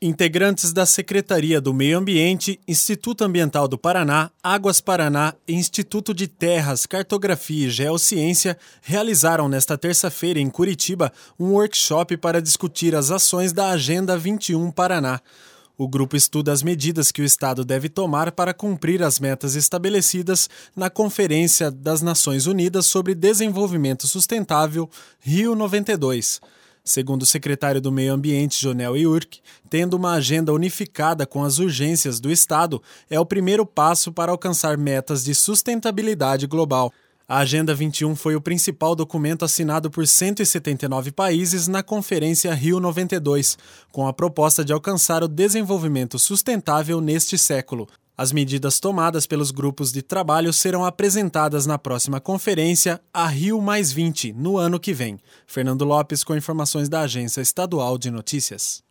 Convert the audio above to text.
Integrantes da Secretaria do Meio Ambiente, Instituto Ambiental do Paraná, Águas Paraná e Instituto de Terras, Cartografia e Geociência realizaram nesta terça-feira em Curitiba um workshop para discutir as ações da Agenda 21 Paraná. O grupo estuda as medidas que o Estado deve tomar para cumprir as metas estabelecidas na Conferência das Nações Unidas sobre Desenvolvimento Sustentável, Rio 92. Segundo o secretário do Meio Ambiente, Jonel Iurque, tendo uma agenda unificada com as urgências do Estado é o primeiro passo para alcançar metas de sustentabilidade global. A Agenda 21 foi o principal documento assinado por 179 países na Conferência Rio 92, com a proposta de alcançar o desenvolvimento sustentável neste século. As medidas tomadas pelos grupos de trabalho serão apresentadas na próxima conferência, a Rio+20, no ano que vem. Fernando Lopes com informações da Agência Estadual de Notícias.